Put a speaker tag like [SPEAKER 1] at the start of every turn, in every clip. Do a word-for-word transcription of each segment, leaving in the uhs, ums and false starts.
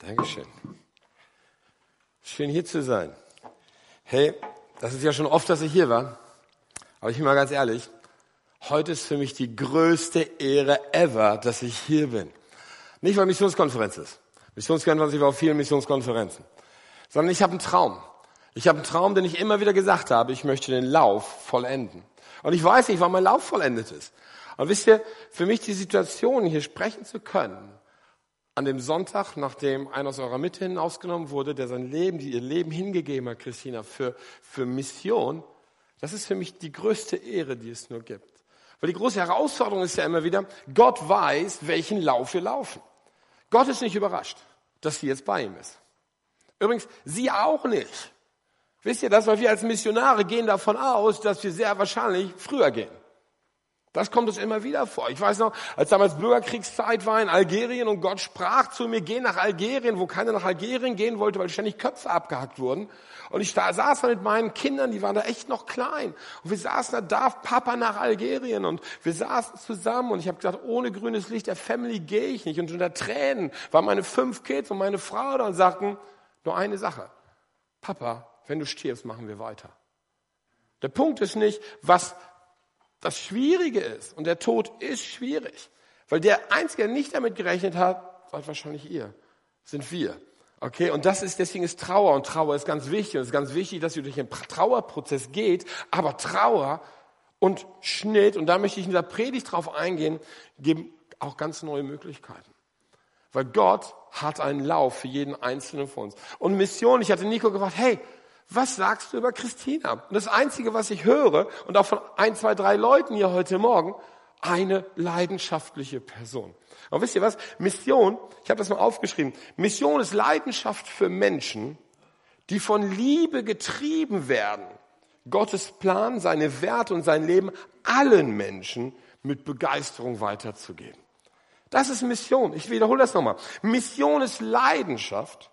[SPEAKER 1] Dankeschön. Schön hier zu sein. Hey, das ist ja schon oft, dass ich hier war. Aber ich bin mal ganz ehrlich, heute ist für mich die größte Ehre ever, dass ich hier bin. Nicht, weil Missionskonferenz ist. Missionskonferenz, ich war auf vielen Missionskonferenzen. Sondern ich habe einen Traum. Ich habe einen Traum, den ich immer wieder gesagt habe, ich möchte den Lauf vollenden. Und ich weiß nicht, wann mein Lauf vollendet ist. Und wisst ihr, für mich die Situation, hier sprechen zu können, an dem Sonntag, nachdem einer aus eurer Mitte hinausgenommen wurde, der sein Leben, die ihr Leben hingegeben hat, Christina, für, für Mission, das ist für mich die größte Ehre, die es nur gibt. Weil die große Herausforderung ist ja immer wieder, Gott weiß, welchen Lauf wir laufen. Gott ist nicht überrascht, dass sie jetzt bei ihm ist. Übrigens, sie auch nicht. Wisst ihr das, weil wir als Missionare gehen davon aus, dass wir sehr wahrscheinlich früher gehen. Das kommt uns immer wieder vor. Ich weiß noch, als damals Bürgerkriegszeit war in Algerien und Gott sprach zu mir, geh nach Algerien, wo keiner nach Algerien gehen wollte, weil ständig Köpfe abgehackt wurden. Und ich da, saß da mit meinen Kindern, die waren da echt noch klein. Und wir saßen da, darf Papa nach Algerien? Und wir saßen zusammen und ich habe gesagt, ohne grünes Licht der Family gehe ich nicht. Und unter Tränen waren meine fünf Kids und meine Frau da und sagten, nur eine Sache, Papa, wenn du stirbst, machen wir weiter. Der Punkt ist nicht, was das Schwierige ist, und der Tod ist schwierig, weil der Einzige, der nicht damit gerechnet hat, seid wahrscheinlich ihr, sind wir. Okay, und das ist, deswegen ist Trauer, und Trauer ist ganz wichtig, und es ist ganz wichtig, dass ihr durch den Trauerprozess geht, aber Trauer und Schnitt, und da möchte ich in der Predigt drauf eingehen, geben auch ganz neue Möglichkeiten. Weil Gott hat einen Lauf für jeden Einzelnen von uns. Und Mission, ich hatte Nico gefragt, hey, was sagst du über Christina? Und das Einzige, was ich höre, und auch von ein, zwei, drei Leuten hier heute Morgen, eine leidenschaftliche Person. Und wisst ihr was? Mission, ich habe das mal aufgeschrieben, Mission ist Leidenschaft für Menschen, die von Liebe getrieben werden, Gottes Plan, seine Werte und sein Leben allen Menschen mit Begeisterung weiterzugeben. Das ist Mission. Ich wiederhole das nochmal. Mission ist Leidenschaft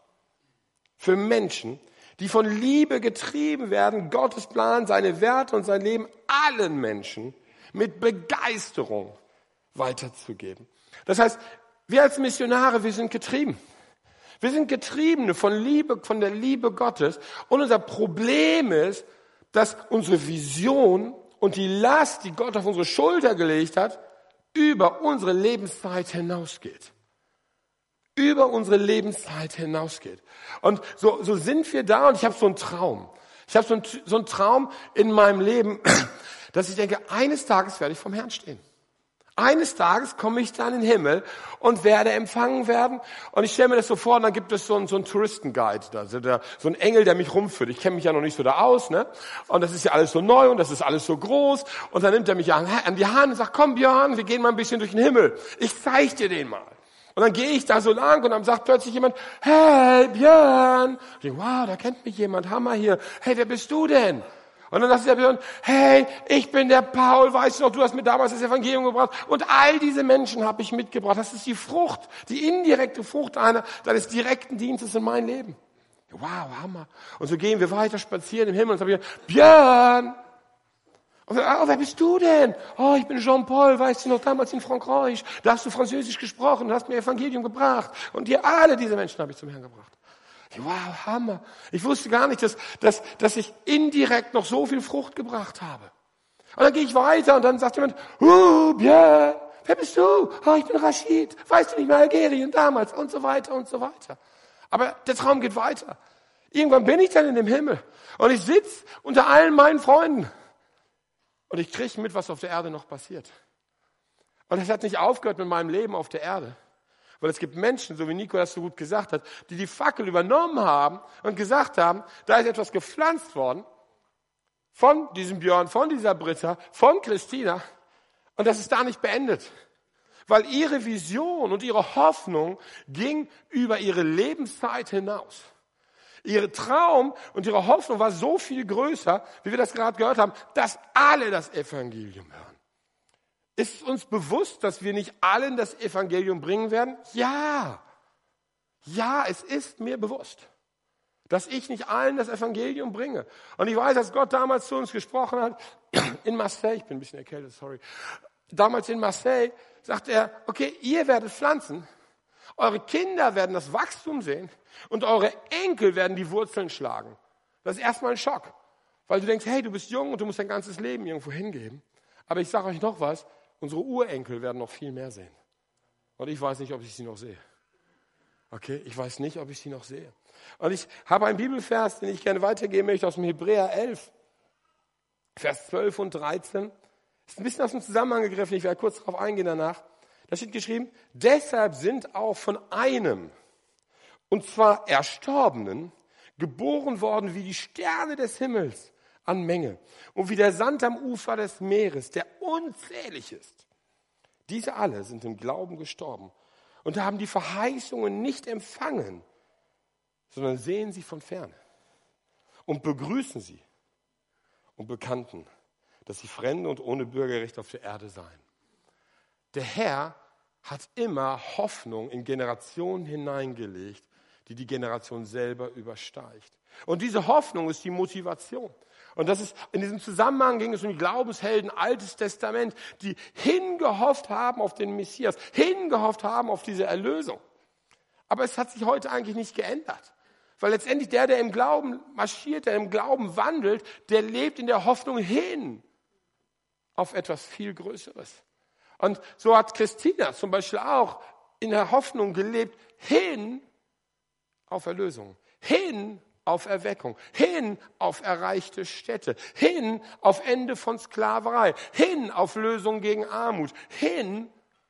[SPEAKER 1] für Menschen, die von Liebe getrieben werden, Gottes Plan, seine Werte und sein Leben allen Menschen mit Begeisterung weiterzugeben. Das heißt, wir als Missionare, wir sind getrieben. Wir sind Getriebene von Liebe, von der Liebe Gottes. Und unser Problem ist, dass unsere Vision und die Last, die Gott auf unsere Schulter gelegt hat, über unsere Lebenszeit hinausgeht. Über unsere Lebenszeit hinausgeht. Und so, so sind wir da, und ich habe so einen Traum. Ich habe so einen, so einen Traum in meinem Leben, dass ich denke, eines Tages werde ich vom Herrn stehen. Eines Tages komme ich dann in den Himmel und werde empfangen werden. Und ich stelle mir das so vor, und dann gibt es so einen, so einen Touristenguide, da, so, der, so ein Engel, der mich rumführt. Ich kenne mich ja noch nicht so da aus, ne? Und das ist ja alles so neu und das ist alles so groß. Und dann nimmt er mich an, an die Hand und sagt, komm Björn, wir gehen mal ein bisschen durch den Himmel. Ich zeig dir den mal. Und dann gehe ich da so lang und dann sagt plötzlich jemand, hey Björn. Ich denke, wow, da kennt mich jemand, Hammer hier. Hey, wer bist du denn? Und dann sagt der Björn, hey, ich bin der Paul, weißt du noch, du hast mir damals das Evangelium gebracht. Und all diese Menschen habe ich mitgebracht. Das ist die Frucht, die indirekte Frucht einer deines direkten Dienstes in mein Leben. Wow, Hammer. Und so gehen wir weiter spazieren im Himmel und sagen, Björn. Und so, oh, wer bist du denn? Oh, ich bin Jean-Paul, weißt du noch, damals in Frankreich. Da hast du Französisch gesprochen und hast mir Evangelium gebracht. Und dir alle diese Menschen habe ich zum Herrn gebracht. Wow, Hammer. Ich wusste gar nicht, dass, dass, dass ich indirekt noch so viel Frucht gebracht habe. Und dann gehe ich weiter und dann sagt jemand, oh, Björn, wer bist du? Oh, ich bin Rashid. Weißt du nicht mehr, Algerien damals und so weiter und so weiter. Aber der Traum geht weiter. Irgendwann bin ich dann in dem Himmel und ich sitze unter allen meinen Freunden. Und ich kriege mit, was auf der Erde noch passiert. Und es hat nicht aufgehört mit meinem Leben auf der Erde. Weil es gibt Menschen, so wie Nico das so gut gesagt hat, die die Fackel übernommen haben und gesagt haben, da ist etwas gepflanzt worden von diesem Björn, von dieser Britta, von Christina. Und das ist da nicht beendet. Weil ihre Vision und ihre Hoffnung ging über ihre Lebenszeit hinaus. Ihr Traum und ihre Hoffnung war so viel größer, wie wir das gerade gehört haben, dass alle das Evangelium hören. Ist uns bewusst, dass wir nicht allen das Evangelium bringen werden? Ja. Ja, es ist mir bewusst, dass ich nicht allen das Evangelium bringe. Und ich weiß, dass Gott damals zu uns gesprochen hat, in Marseille, ich bin ein bisschen erkältet, sorry. Damals in Marseille sagt er, okay, ihr werdet pflanzen Eure Kinder werden das Wachstum sehen und eure Enkel werden die Wurzeln schlagen. Das ist erstmal ein Schock, weil du denkst, hey, du bist jung und du musst dein ganzes Leben irgendwo hingeben. Aber ich sage euch noch was, unsere Urenkel werden noch viel mehr sehen. Und ich weiß nicht, ob ich sie noch sehe. Okay, ich weiß nicht, ob ich sie noch sehe. Und ich habe einen Bibelvers, den ich gerne weitergeben möchte, aus dem Hebräer elf, Vers zwölf und dreizehn. Ist ein bisschen aus dem Zusammenhang gegriffen, ich werde kurz darauf eingehen danach. Da steht geschrieben, deshalb sind auch von einem, und zwar Erstorbenen, geboren worden wie die Sterne des Himmels an Menge und wie der Sand am Ufer des Meeres, der unzählig ist. Diese alle sind im Glauben gestorben und haben die Verheißungen nicht empfangen, sondern sehen sie von ferne und begrüßen sie und bekannten, dass sie Fremde und ohne Bürgerrecht auf der Erde seien. Der Herr hat immer Hoffnung in Generationen hineingelegt, die die Generation selber übersteigt. Und diese Hoffnung ist die Motivation. Und das ist, in diesem Zusammenhang ging es um die Glaubenshelden Altes Testament, die hingehofft haben auf den Messias, hingehofft haben auf diese Erlösung. Aber es hat sich heute eigentlich nicht geändert. Weil letztendlich der, der im Glauben marschiert, der im Glauben wandelt, der lebt in der Hoffnung hin auf etwas viel Größeres. Und so hat Christina zum Beispiel auch in der Hoffnung gelebt, hin auf Erlösung, hin auf Erweckung, hin auf erreichte Städte, hin auf Ende von Sklaverei, hin auf Lösung gegen Armut, hin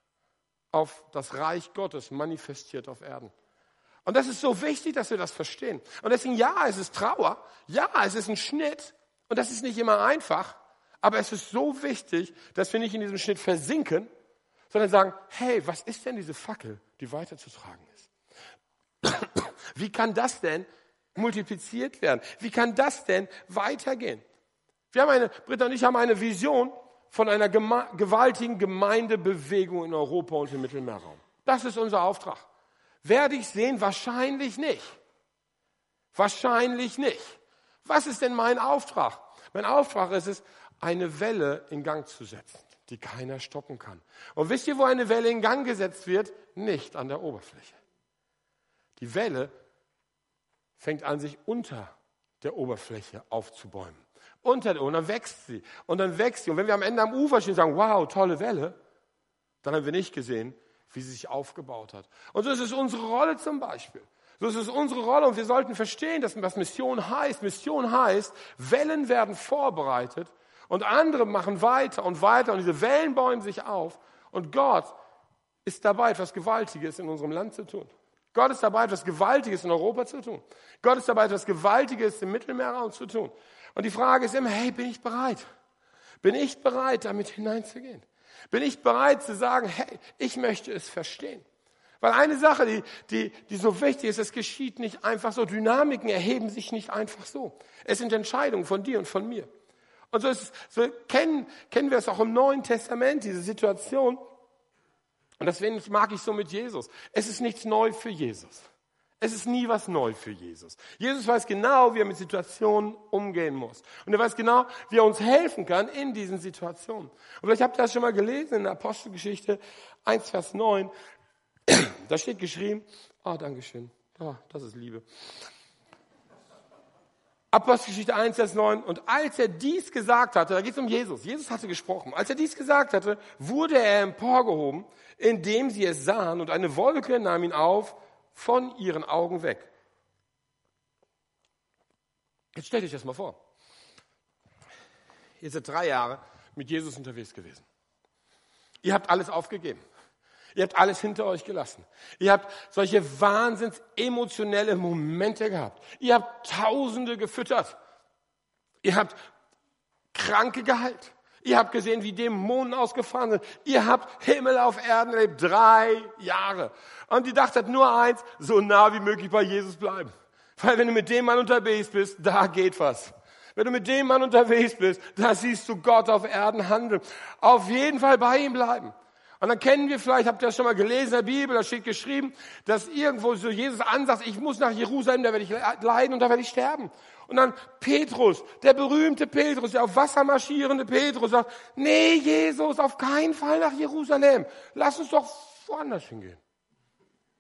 [SPEAKER 1] auf das Reich Gottes manifestiert auf Erden. Und das ist so wichtig, dass wir das verstehen. Und deswegen, ja, es ist Trauer, ja, es ist ein Schnitt und das ist nicht immer einfach, aber es ist so wichtig, dass wir nicht in diesem Schnitt versinken, sondern sagen, hey, was ist denn diese Fackel, die weiterzutragen ist? Wie kann das denn multipliziert werden? Wie kann das denn weitergehen? Wir haben eine, Britta und ich haben eine Vision von einer gema- gewaltigen Gemeindebewegung in Europa und im Mittelmeerraum. Das ist unser Auftrag. Werde ich sehen? Wahrscheinlich nicht. Wahrscheinlich nicht. Was ist denn mein Auftrag? Mein Auftrag ist es, eine Welle in Gang zu setzen, die keiner stoppen kann. Und wisst ihr, wo eine Welle in Gang gesetzt wird? Nicht an der Oberfläche. Die Welle fängt an, sich unter der Oberfläche aufzubäumen. Unter der, und dann wächst sie. Und dann wächst sie. Und wenn wir am Ende am Ufer stehen und sagen, wow, tolle Welle, dann haben wir nicht gesehen, wie sie sich aufgebaut hat. Und so ist es unsere Rolle zum Beispiel. So ist es unsere Rolle und wir sollten verstehen, dass was Mission heißt. Mission heißt, Wellen werden vorbereitet und andere machen weiter und weiter und diese Wellen bäumen sich auf. Und Gott ist dabei, etwas Gewaltiges in unserem Land zu tun. Gott ist dabei, etwas Gewaltiges in Europa zu tun. Gott ist dabei, etwas Gewaltiges im Mittelmeerraum zu tun. Und die Frage ist immer, hey, bin ich bereit? Bin ich bereit, damit hineinzugehen? Bin ich bereit zu sagen, hey, ich möchte es verstehen? Weil eine Sache, die, die, die so wichtig ist, es geschieht nicht einfach so. Dynamiken erheben sich nicht einfach so. Es sind Entscheidungen von dir und von mir. Und so, ist es, so kennen, kennen wir es auch im Neuen Testament, diese Situation. Und deswegen mag ich so mit Jesus. Es ist nichts neu für Jesus. Es ist nie was neu für Jesus. Jesus weiß genau, wie er mit Situationen umgehen muss. Und er weiß genau, wie er uns helfen kann in diesen Situationen. Und vielleicht habt ihr das schon mal gelesen in der Apostelgeschichte eins, Vers neun. Da steht geschrieben, ah, oh, Dankeschön, oh, das ist Liebe. Apostelgeschichte eins, Vers neun. Und als er dies gesagt hatte, da geht es um Jesus. Jesus hatte gesprochen. Als er dies gesagt hatte, wurde er emporgehoben, indem sie es sahen, und eine Wolke nahm ihn auf von ihren Augen weg. Jetzt stellt euch das mal vor. Ihr seid drei Jahre mit Jesus unterwegs gewesen. Ihr habt alles aufgegeben. Ihr habt alles hinter euch gelassen. Ihr habt solche wahnsinns emotionelle Momente gehabt. Ihr habt Tausende gefüttert. Ihr habt Kranke geheilt. Ihr habt gesehen, wie Dämonen ausgefahren sind. Ihr habt Himmel auf Erden erlebt. Drei Jahre. Und die dachtet nur eins, so nah wie möglich bei Jesus bleiben. Weil wenn du mit dem Mann unterwegs bist, da geht was. Wenn du mit dem Mann unterwegs bist, da siehst du Gott auf Erden handeln. Auf jeden Fall bei ihm bleiben. Und dann kennen wir vielleicht, habt ihr das schon mal gelesen in der Bibel, da steht geschrieben, dass irgendwo so Jesus ansagt, ich muss nach Jerusalem, da werde ich leiden und da werde ich sterben. Und dann Petrus, der berühmte Petrus, der auf Wasser marschierende Petrus, sagt, nee, Jesus, auf keinen Fall nach Jerusalem. Lass uns doch woanders hingehen.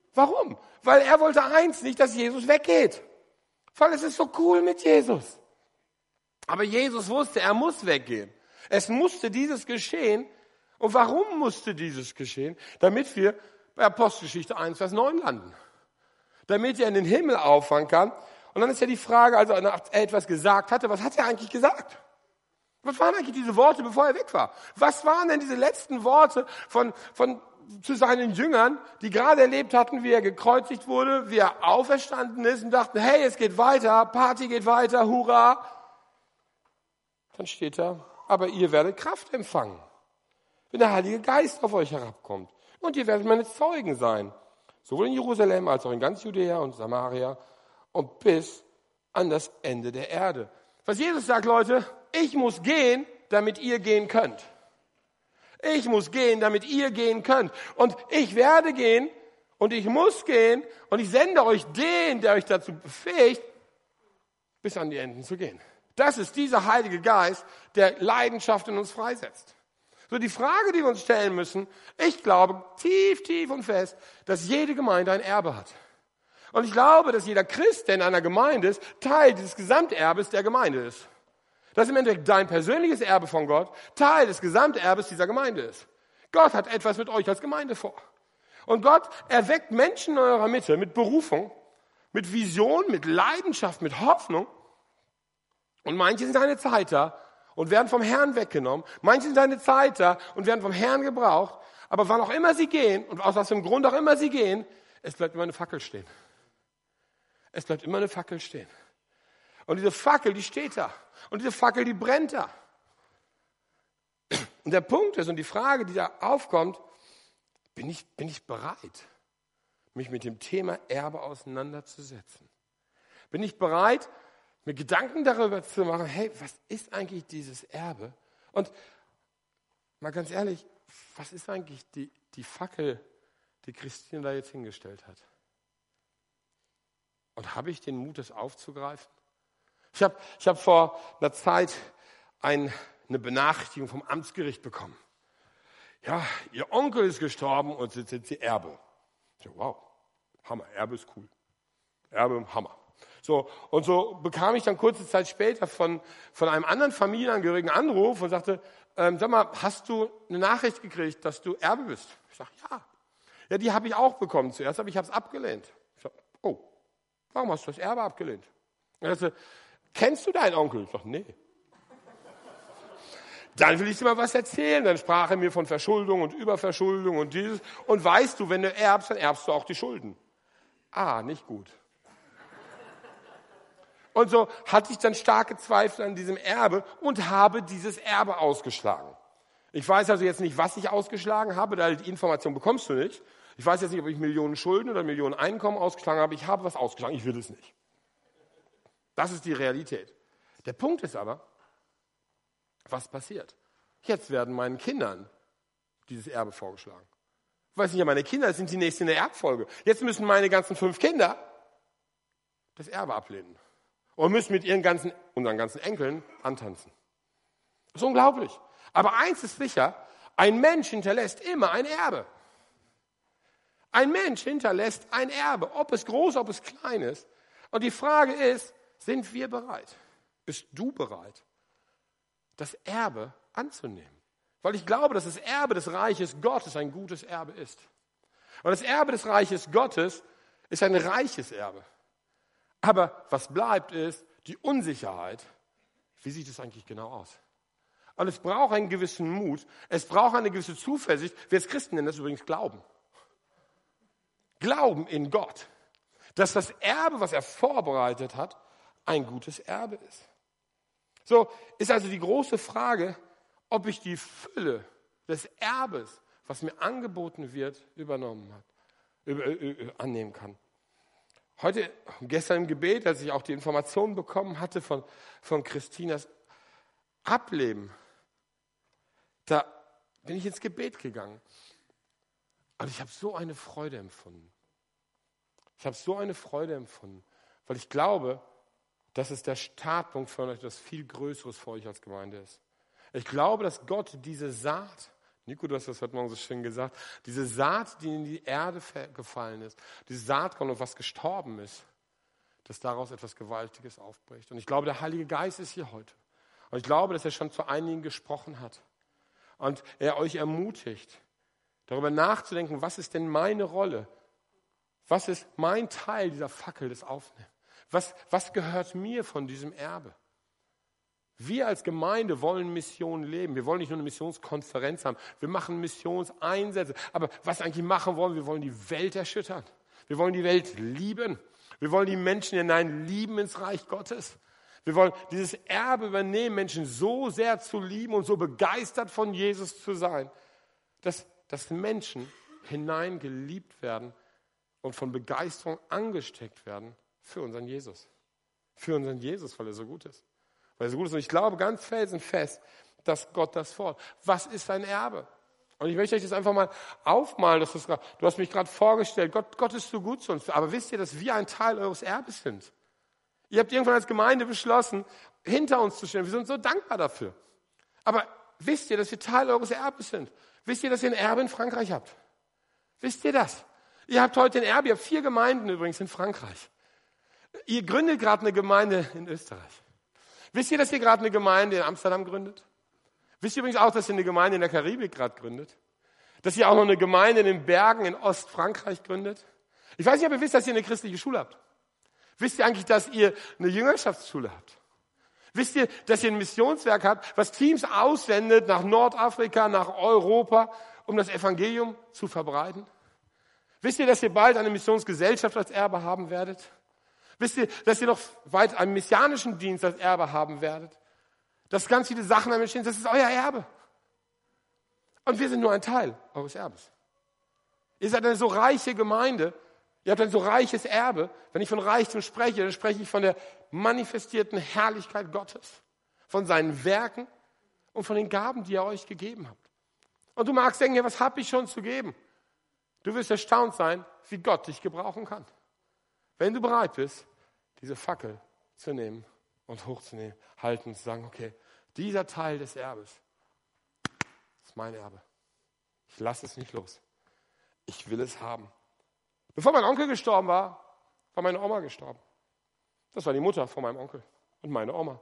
[SPEAKER 1] Warum? Weil er wollte eins nicht, dass Jesus weggeht. Weil es ist so cool mit Jesus. Aber Jesus wusste, er muss weggehen. Es musste dieses geschehen. Und warum musste dieses geschehen? Damit wir bei Apostelgeschichte eins, Vers neun landen. Damit er in den Himmel auffahren kann. Und dann ist ja die Frage, also er etwas gesagt hatte, was hat er eigentlich gesagt? Was waren eigentlich diese Worte, bevor er weg war? Was waren denn diese letzten Worte von, von, zu seinen Jüngern, die gerade erlebt hatten, wie er gekreuzigt wurde, wie er auferstanden ist und dachten, hey, es geht weiter, Party geht weiter, hurra. Dann steht da, aber ihr werdet Kraft empfangen, wenn der Heilige Geist auf euch herabkommt. Und ihr werdet meine Zeugen sein, sowohl in Jerusalem als auch in ganz Judäa und Samaria und bis an das Ende der Erde. Was Jesus sagt, Leute, ich muss gehen, damit ihr gehen könnt. Ich muss gehen, damit ihr gehen könnt. Und ich werde gehen und ich muss gehen und ich sende euch den, der euch dazu befähigt, bis an die Enden zu gehen. Das ist dieser Heilige Geist, der Leidenschaft in uns freisetzt. So die Frage, die wir uns stellen müssen, ich glaube tief, tief und fest, dass jede Gemeinde ein Erbe hat. Und ich glaube, dass jeder Christ, der in einer Gemeinde ist, Teil dieses Gesamterbes der Gemeinde ist. Dass im Endeffekt dein persönliches Erbe von Gott Teil des Gesamterbes dieser Gemeinde ist. Gott hat etwas mit euch als Gemeinde vor. Und Gott erweckt Menschen in eurer Mitte mit Berufung, mit Vision, mit Leidenschaft, mit Hoffnung. Und manche sind eine Zeit da und werden vom Herrn weggenommen. Manche sind eine Zeit da und werden vom Herrn gebraucht. Aber wann auch immer sie gehen und aus was für einem Grund auch immer sie gehen, es bleibt immer eine Fackel stehen. Es bleibt immer eine Fackel stehen. Und diese Fackel, die steht da. Und diese Fackel, die brennt da. Und der Punkt ist, und die Frage, die da aufkommt, bin ich, bin ich bereit, mich mit dem Thema Erbe auseinanderzusetzen? Bin ich bereit, mir Gedanken darüber zu machen, hey, was ist eigentlich dieses Erbe? Und mal ganz ehrlich, was ist eigentlich die, die Fackel, die Christine da jetzt hingestellt hat? Und habe ich den Mut, das aufzugreifen? Ich habe ich hab vor einer Zeit ein, eine Benachrichtigung vom Amtsgericht bekommen. Ja, ihr Onkel ist gestorben und jetzt sind sie Erbe. Ich dachte, wow, Hammer, Erbe ist cool. Erbe, Hammer. So, und so bekam ich dann kurze Zeit später von, von einem anderen Familienangehörigen einen Anruf und sagte, ähm, sag mal, hast du eine Nachricht gekriegt, dass du Erbe bist? Ich sage, ja. Ja, die habe ich auch bekommen zuerst, aber ich habe es abgelehnt. Ich sage, oh, warum hast du das Erbe abgelehnt? Er sagte, kennst du deinen Onkel? Ich sage, nee. Dann will ich dir mal was erzählen. Dann sprach er mir von Verschuldung und Überverschuldung und dieses. Und weißt du, wenn du erbst, dann erbst du auch die Schulden. Ah, nicht gut. Und so hatte ich dann starke Zweifel an diesem Erbe und habe dieses Erbe ausgeschlagen. Ich weiß also jetzt nicht, was ich ausgeschlagen habe, da die Information bekommst du nicht. Ich weiß jetzt nicht, ob ich Millionen Schulden oder Millionen Einkommen ausgeschlagen habe. Ich habe was ausgeschlagen, ich will es nicht. Das ist die Realität. Der Punkt ist aber, was passiert? Jetzt werden meinen Kindern dieses Erbe vorgeschlagen. Ich weiß nicht, meine Kinder sind die nächsten in der Erbfolge. Jetzt müssen meine ganzen fünf Kinder das Erbe ablehnen. Und müssen mit ihren ganzen, unseren ganzen Enkeln antanzen. Das ist unglaublich. Aber eins ist sicher, ein Mensch hinterlässt immer ein Erbe. Ein Mensch hinterlässt ein Erbe, ob es groß, ob es klein ist. Und die Frage ist, sind wir bereit? Bist du bereit, das Erbe anzunehmen? Weil ich glaube, dass das Erbe des Reiches Gottes ein gutes Erbe ist. Und das Erbe des Reiches Gottes ist ein reiches Erbe. Aber was bleibt, ist die Unsicherheit. Wie sieht es eigentlich genau aus? Und es braucht einen gewissen Mut. Es braucht eine gewisse Zuversicht. Wir als Christen nennen das übrigens Glauben. Glauben in Gott. Dass das Erbe, was er vorbereitet hat, ein gutes Erbe ist. So ist also die große Frage, ob ich die Fülle des Erbes, was mir angeboten wird, übernommen hat, über, über, annehmen kann. Heute, gestern im Gebet, als ich auch die Informationen bekommen hatte von, von Christinas Ableben, da bin ich ins Gebet gegangen. Und ich habe so eine Freude empfunden. Ich habe so eine Freude empfunden, weil ich glaube, dass es der Startpunkt für euch etwas viel Größeres für euch als Gemeinde ist. Ich glaube, dass Gott diese Saat Nico, du hast das heute Morgen so schön gesagt. Diese Saat, die in die Erde gefallen ist, diese Saatkorn, auf was gestorben ist, dass daraus etwas Gewaltiges aufbricht. Und ich glaube, der Heilige Geist ist hier heute. Und ich glaube, dass er schon zu einigen gesprochen hat. Und er euch ermutigt, darüber nachzudenken, was ist denn meine Rolle? Was ist mein Teil dieser Fackel des Aufnehmens? Was, was gehört mir von diesem Erbe? Wir als Gemeinde wollen Mission leben. Wir wollen nicht nur eine Missionskonferenz haben. Wir machen Missionseinsätze. Aber was wir eigentlich machen wollen, wir wollen die Welt erschüttern. Wir wollen die Welt lieben. Wir wollen die Menschen hinein lieben ins Reich Gottes. Wir wollen dieses Erbe übernehmen, Menschen so sehr zu lieben und so begeistert von Jesus zu sein, dass, dass Menschen hineingeliebt werden und von Begeisterung angesteckt werden für unseren Jesus. Für unseren Jesus, weil er so gut ist. Weil er so gut ist. Und ich glaube ganz felsenfest, dass Gott das fordert. Was ist ein Erbe? Und ich möchte euch das einfach mal aufmalen. Dass das, du hast mich gerade vorgestellt, Gott, Gott ist so gut zu uns. Aber wisst ihr, dass wir ein Teil eures Erbes sind? Ihr habt irgendwann als Gemeinde beschlossen, hinter uns zu stehen. Wir sind so dankbar dafür. Aber wisst ihr, dass wir Teil eures Erbes sind? Wisst ihr, dass ihr ein Erbe in Frankreich habt? Wisst ihr das? Ihr habt heute ein Erbe. Ihr habt vier Gemeinden übrigens in Frankreich. Ihr gründet gerade eine Gemeinde in Österreich. Wisst ihr, dass ihr gerade eine Gemeinde in Amsterdam gründet? Wisst ihr übrigens auch, dass ihr eine Gemeinde in der Karibik gerade gründet? Dass ihr auch noch eine Gemeinde in den Bergen in Ostfrankreich gründet? Ich weiß nicht, ob ihr wisst, dass ihr eine christliche Schule habt. Wisst ihr eigentlich, dass ihr eine Jüngerschaftsschule habt? Wisst ihr, dass ihr ein Missionswerk habt, was Teams aussendet nach Nordafrika, nach Europa, um das Evangelium zu verbreiten? Wisst ihr, dass ihr bald eine Missionsgesellschaft als Erbe haben werdet? Wisst ihr, dass ihr noch weit einen messianischen Dienst als Erbe haben werdet? Dass ganz viele Sachen damit stehen, das ist euer Erbe. Und wir sind nur ein Teil eures Erbes. Ihr seid eine so reiche Gemeinde, ihr habt ein so reiches Erbe. Wenn ich von Reichtum spreche, dann spreche ich von der manifestierten Herrlichkeit Gottes, von seinen Werken und von den Gaben, die er euch gegeben hat. Und du magst denken, ja, was habe ich schon zu geben? Du wirst erstaunt sein, wie Gott dich gebrauchen kann. Wenn du bereit bist, diese Fackel zu nehmen und hochzunehmen, halten und zu sagen, okay, dieser Teil des Erbes ist mein Erbe. Ich lasse es nicht los. Ich will es haben. Bevor mein Onkel gestorben war, war meine Oma gestorben. Das war die Mutter von meinem Onkel und meine Oma.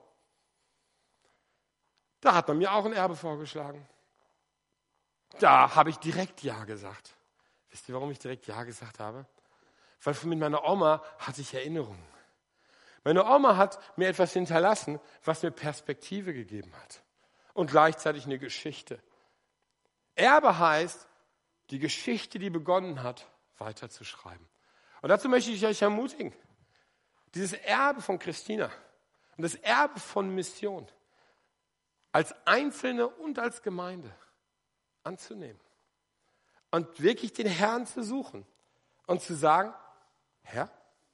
[SPEAKER 1] Da hat man mir auch ein Erbe vorgeschlagen. Da habe ich direkt Ja gesagt. Wisst ihr, warum ich direkt Ja gesagt habe? Weil mit meiner Oma hatte ich Erinnerungen. Meine Oma hat mir etwas hinterlassen, was mir Perspektive gegeben hat. Und gleichzeitig eine Geschichte. Erbe heißt, die Geschichte, die begonnen hat, weiterzuschreiben. Und dazu möchte ich euch ermutigen, dieses Erbe von Christina und das Erbe von Mission als Einzelne und als Gemeinde anzunehmen. Und wirklich den Herrn zu suchen und zu sagen, Herr,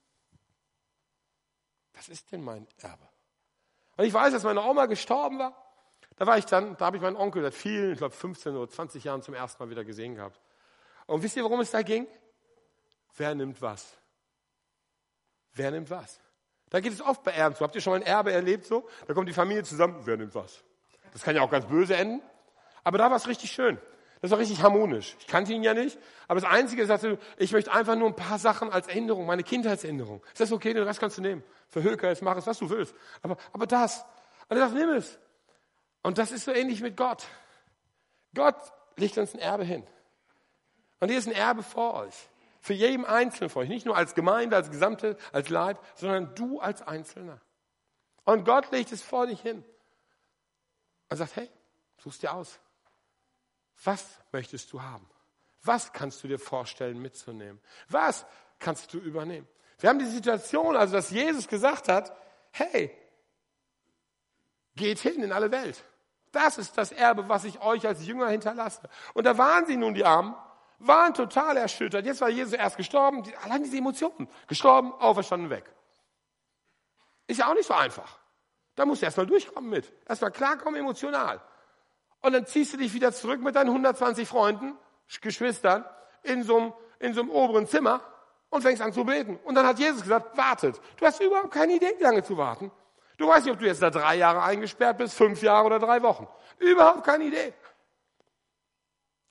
[SPEAKER 1] was ist denn mein Erbe? Und ich weiß, als meine Oma gestorben war, da war ich dann, da habe ich meinen Onkel seit vielen, ich glaube fünfzehn oder zwanzig Jahren zum ersten Mal wieder gesehen gehabt. Und wisst ihr, worum es da ging? Wer nimmt was? Wer nimmt was? Da geht es oft bei Erben zu. Habt ihr schon mal ein Erbe erlebt so? Da kommt die Familie zusammen, wer nimmt was? Das kann ja auch ganz böse enden. Aber da war es richtig schön. Das war richtig harmonisch. Ich kannte ihn ja nicht. Aber das Einzige, er sagte, ich möchte einfach nur ein paar Sachen als Erinnerung, meine Kindheitserinnerung. Ist das okay? Den Rest kannst du nehmen. Für Höker, jetzt mach es, was du willst. Aber, aber das. Und er sagt, nimm es. Und das ist so ähnlich mit Gott. Gott legt uns ein Erbe hin. Und hier ist ein Erbe vor euch. Für jeden Einzelnen von euch. Nicht nur als Gemeinde, als Gesamte, als Leib, sondern du als Einzelner. Und Gott legt es vor dich hin. Und sagt, hey, such's dir aus. Was möchtest du haben? Was kannst du dir vorstellen mitzunehmen? Was kannst du übernehmen? Wir haben die Situation, also dass Jesus gesagt hat, hey, geht hin in alle Welt. Das ist das Erbe, was ich euch als Jünger hinterlasse. Und da waren sie nun, die Armen, waren total erschüttert. Jetzt war Jesus erst gestorben, allein diese Emotionen. Gestorben, auferstanden, weg. Ist ja auch nicht so einfach. Da musst du erstmal durchkommen mit. Erstmal klarkommen emotional. Und dann ziehst du dich wieder zurück mit deinen hundertzwanzig Freunden, Geschwistern, in so einem, in so einem oberen Zimmer und fängst an zu beten. Und dann hat Jesus gesagt, wartet. Du hast überhaupt keine Idee, wie lange zu warten. Du weißt nicht, ob du jetzt da drei Jahre eingesperrt bist, fünf Jahre oder drei Wochen. Überhaupt keine Idee.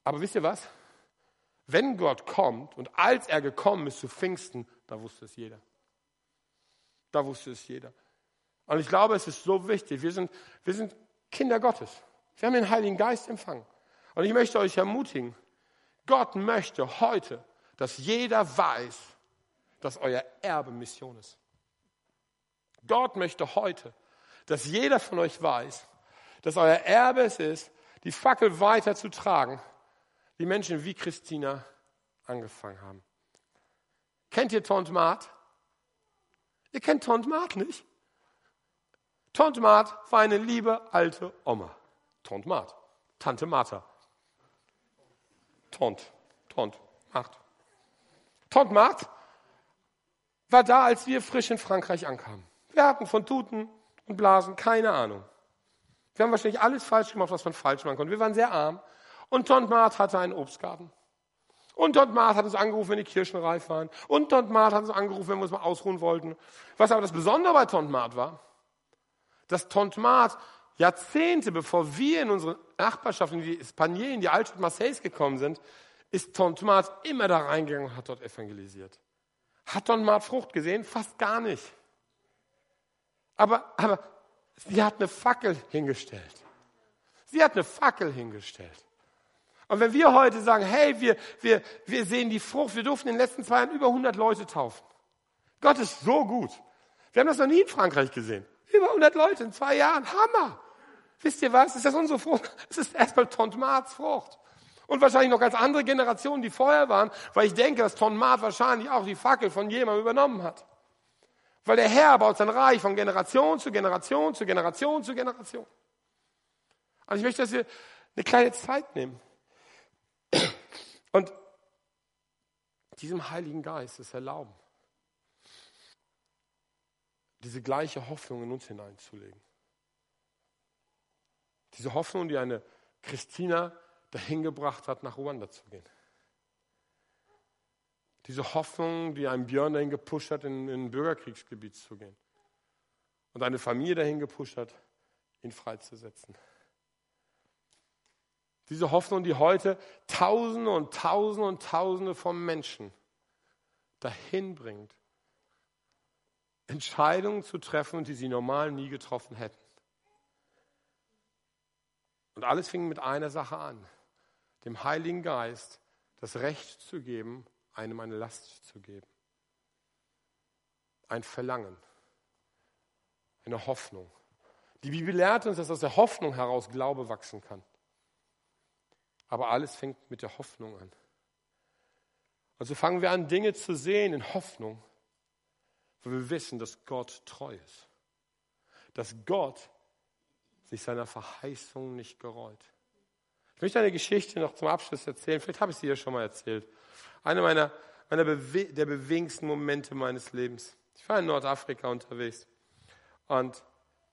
[SPEAKER 1] Aber wisst ihr was? Wenn Gott kommt und als er gekommen ist zu Pfingsten, da wusste es jeder. Da wusste es jeder. Und ich glaube, es ist so wichtig. Wir sind, wir sind Kinder Gottes. Wir haben den Heiligen Geist empfangen. Und ich möchte euch ermutigen, Gott möchte heute, dass jeder weiß, dass euer Erbe Mission ist. Gott möchte heute, dass jeder von euch weiß, dass euer Erbe es ist, die Fackel weiterzutragen, die Menschen wie Christina angefangen haben. Kennt ihr Tante Mart? Ihr kennt Tante Mart nicht? Tante Mart war eine liebe alte Oma. Tante Mart. Tante Martha. Tante. Tante. Mart. Tante Mart war da, als wir frisch in Frankreich ankamen. Wir hatten von Tuten und Blasen keine Ahnung. Wir haben wahrscheinlich alles falsch gemacht, was man falsch machen konnte. Wir waren sehr arm. Und Tante Mart hatte einen Obstgarten. Und Tante Mart hat uns angerufen, wenn die Kirschen reif waren. Und Tante Mart hat uns angerufen, wenn wir uns mal ausruhen wollten. Was aber das Besondere bei Tante Mart war, dass Tante Mart Jahrzehnte bevor wir in unsere Nachbarschaft, in die Espanier, in die Altstadt Marseilles gekommen sind, ist Tante Mart immer da reingegangen und hat dort evangelisiert. Hat Tante Mart Frucht gesehen? Fast gar nicht. Aber, aber sie hat eine Fackel hingestellt. Sie hat eine Fackel hingestellt. Und wenn wir heute sagen, hey, wir, wir, wir sehen die Frucht, wir durften in den letzten zwei Jahren über hundert Leute taufen. Gott ist so gut. Wir haben das noch nie in Frankreich gesehen. Über hundert Leute in zwei Jahren. Hammer. Wisst ihr was? Ist das unsere Frucht? Es ist erstmal Tante Marts Frucht. Und wahrscheinlich noch ganz andere Generationen, die vorher waren, weil ich denke, dass Tante Mart wahrscheinlich auch die Fackel von jemandem übernommen hat. Weil der Herr baut sein Reich von Generation zu Generation zu Generation zu Generation. Also ich möchte, dass wir eine kleine Zeit nehmen. Und diesem Heiligen Geist es erlauben, diese gleiche Hoffnung in uns hineinzulegen. Diese Hoffnung, die eine Christina dahin gebracht hat, nach Ruanda zu gehen. Diese Hoffnung, die einen Björn dahin gepusht hat, in, in ein Bürgerkriegsgebiet zu gehen. Und eine Familie dahin gepusht hat, ihn freizusetzen. Diese Hoffnung, die heute Tausende und Tausende und Tausende von Menschen dahin bringt, Entscheidungen zu treffen, die sie normal nie getroffen hätten. Und alles fing mit einer Sache an, dem Heiligen Geist das Recht zu geben, einem eine Last zu geben. Ein Verlangen, eine Hoffnung. Die Bibel lehrt uns, dass aus der Hoffnung heraus Glaube wachsen kann. Aber alles fängt mit der Hoffnung an. Und so fangen wir an, Dinge zu sehen in Hoffnung, weil wir wissen, dass Gott treu ist. Dass Gott sich seiner Verheißung nicht gereut. Ich möchte eine Geschichte noch zum Abschluss erzählen. Vielleicht habe ich sie ja schon mal erzählt. Eine meiner, meiner Bewe- der bewegendsten Momente meines Lebens. Ich war in Nordafrika unterwegs. Und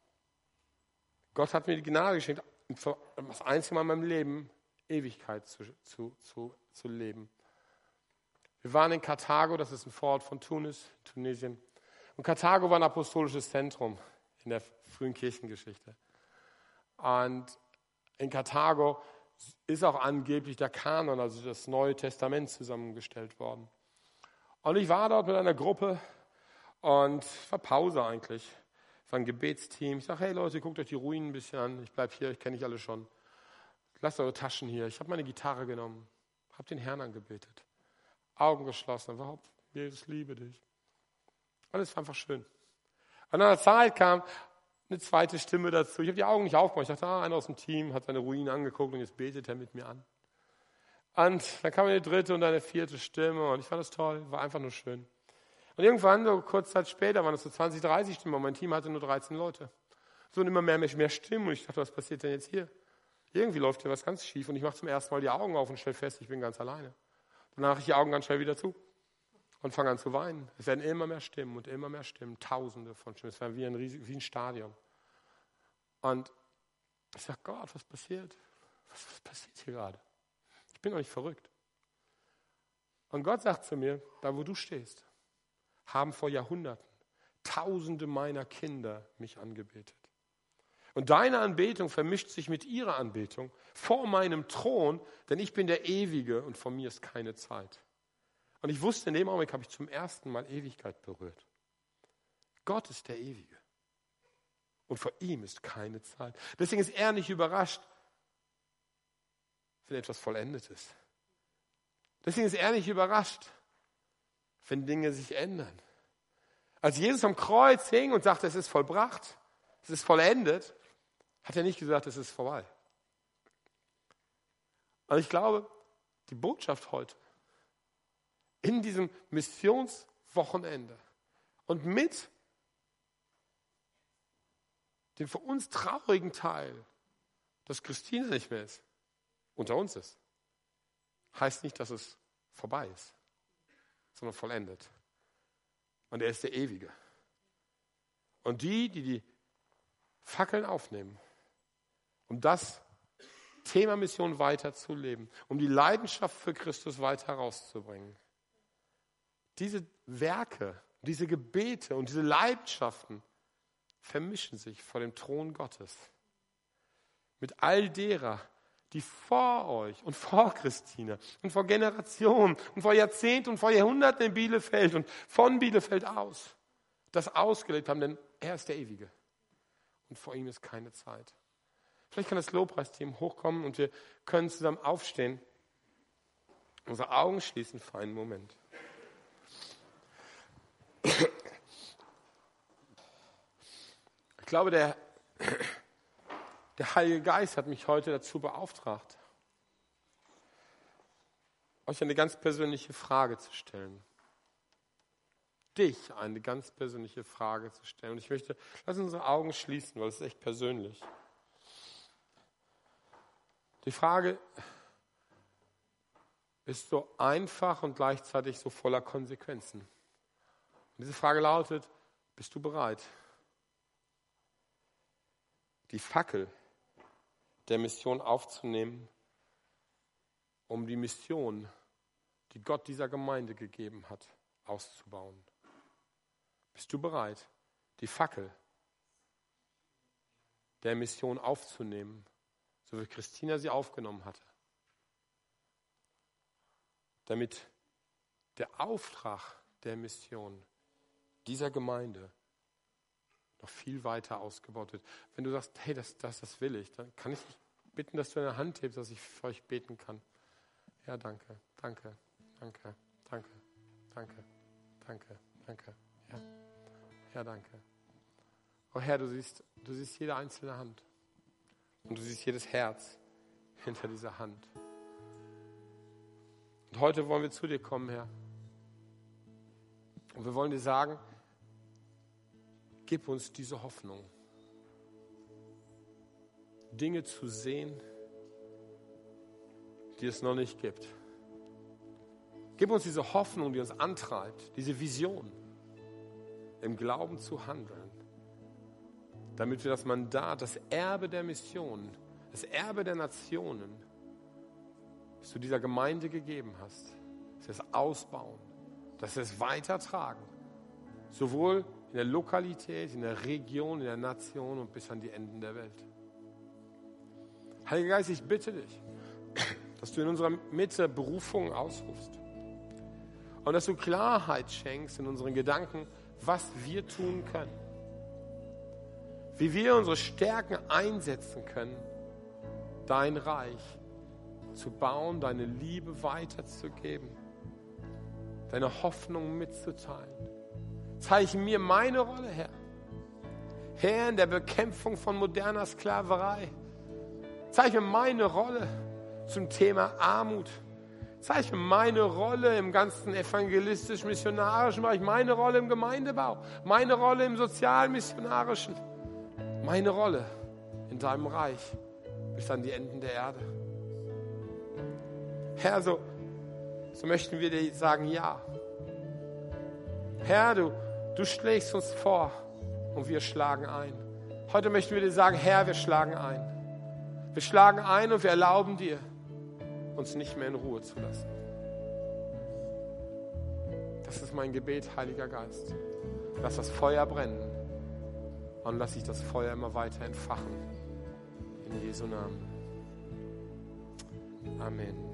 [SPEAKER 1] Gott hat mir die Gnade geschenkt, das einzige Mal in meinem Leben Ewigkeit zu, zu, zu, zu leben. Wir waren in Karthago, das ist ein Vorort von Tunis, Tunesien. Und Karthago war ein apostolisches Zentrum in der frühen Kirchengeschichte. Und in Karthago ist auch angeblich der Kanon, also das Neue Testament, zusammengestellt worden. Und ich war dort mit einer Gruppe und es war Pause eigentlich. Es war ein Gebetsteam. Ich sage, hey Leute, guckt euch die Ruinen ein bisschen an. Ich bleibe hier, ich kenne dich alle schon. Lasst eure Taschen hier. Ich habe meine Gitarre genommen, habe den Herrn angebetet. Augen geschlossen, überhaupt, Jesus, liebe dich. Alles war einfach schön. Und nach einer Zeit kam eine zweite Stimme dazu. Ich habe die Augen nicht aufgemacht. Ich dachte, ah, einer aus dem Team hat seine Ruinen angeguckt und jetzt betet er mit mir an. Und dann kam eine dritte und eine vierte Stimme und ich fand das toll, war einfach nur schön. Und irgendwann, so kurz Zeit später, waren es so zwanzig, dreißig Stimmen, und mein Team hatte nur dreizehn Leute. So und immer mehr, mehr, mehr Stimmen und ich dachte, was passiert denn jetzt hier? Irgendwie läuft hier was ganz schief und ich mache zum ersten Mal die Augen auf und stelle fest, ich bin ganz alleine. Danach mache ich die Augen ganz schnell wieder zu und fange an zu weinen. Es werden immer mehr Stimmen und immer mehr Stimmen, Tausende von Stimmen. Es war wie ein, riesig, wie ein Stadion. Und ich sage, Gott, was passiert? Was, was passiert hier gerade? Ich bin doch nicht verrückt. Und Gott sagt zu mir, da wo du stehst, haben vor Jahrhunderten Tausende meiner Kinder mich angebetet. Und deine Anbetung vermischt sich mit ihrer Anbetung vor meinem Thron, denn ich bin der Ewige und von mir ist keine Zeit. Und ich wusste, in dem Augenblick habe ich zum ersten Mal Ewigkeit berührt. Gott ist der Ewige. Und vor ihm ist keine Zeit. Deswegen ist er nicht überrascht, wenn etwas vollendet ist. Deswegen ist er nicht überrascht, wenn Dinge sich ändern. Als Jesus am Kreuz hing und sagte, es ist vollbracht, es ist vollendet, hat er nicht gesagt, es ist vorbei. Und ich glaube, die Botschaft heute, in diesem Missionswochenende und mit dem für uns traurigen Teil, dass Christine nicht mehr ist, unter uns ist, heißt nicht, dass es vorbei ist, sondern vollendet. Und er ist der Ewige. Und die, die die Fackeln aufnehmen, um das Thema Mission weiterzuleben, um die Leidenschaft für Christus weiter herauszubringen, diese Werke, diese Gebete und diese Leidenschaften vermischen sich vor dem Thron Gottes mit all derer, die vor euch und vor Christine und vor Generationen und vor Jahrzehnten und vor Jahrhunderten in Bielefeld und von Bielefeld aus das ausgelebt haben, denn er ist der Ewige und vor ihm ist keine Zeit. Vielleicht kann das Lobpreisteam hochkommen und wir können zusammen aufstehen, unsere Augen schließen für einen Moment. Ich glaube, der, der Heilige Geist hat mich heute dazu beauftragt, euch eine ganz persönliche Frage zu stellen. Dich eine ganz persönliche Frage zu stellen. Und ich möchte, lass uns unsere Augen schließen, weil es ist echt persönlich. Die Frage ist so einfach und gleichzeitig so voller Konsequenzen. Und diese Frage lautet, bist du bereit, die Fackel der Mission aufzunehmen, um die Mission, die Gott dieser Gemeinde gegeben hat, auszubauen? Bist du bereit, die Fackel der Mission aufzunehmen, so wie Christina sie aufgenommen hatte, damit der Auftrag der Mission dieser Gemeinde noch viel weiter ausgebaut wird? Wenn du sagst, hey, das, das, das will ich, dann kann ich dich bitten, dass du eine Hand hebst, dass ich für euch beten kann. Ja, danke, danke, danke, danke, danke, danke, danke, ja, ja, danke. Oh Herr, du siehst, du siehst jede einzelne Hand und du siehst jedes Herz hinter dieser Hand. Und heute wollen wir zu dir kommen, Herr. Und wir wollen dir sagen, gib uns diese Hoffnung, Dinge zu sehen, die es noch nicht gibt. Gib uns diese Hoffnung, die uns antreibt, diese Vision, im Glauben zu handeln, damit wir das Mandat, das Erbe der Mission, das Erbe der Nationen, das du dieser Gemeinde gegeben hast, dass wir es ausbauen, dass wir es weitertragen, sowohl in der Lokalität, in der Region, in der Nation und bis an die Enden der Welt. Heiliger Geist, ich bitte dich, dass du in unserer Mitte Berufung ausrufst und dass du Klarheit schenkst in unseren Gedanken, was wir tun können, wie wir unsere Stärken einsetzen können, dein Reich zu bauen, deine Liebe weiterzugeben, deine Hoffnung mitzuteilen. Zeige mir meine Rolle, Herr. Herr, in der Bekämpfung von moderner Sklaverei. Zeige mir meine Rolle zum Thema Armut. Zeige mir meine Rolle im ganzen evangelistisch-missionarischen Bereich. Meine Rolle im Gemeindebau. Meine Rolle im sozial-missionarischen. Meine Rolle in deinem Reich bis an die Enden der Erde. Herr, so, so möchten wir dir sagen, ja. Herr, du Du schlägst uns vor und wir schlagen ein. Heute möchten wir dir sagen, Herr, wir schlagen ein. Wir schlagen ein und wir erlauben dir, uns nicht mehr in Ruhe zu lassen. Das ist mein Gebet, Heiliger Geist. Lass das Feuer brennen Und lass sich das Feuer immer weiter entfachen. In Jesu Namen. Amen.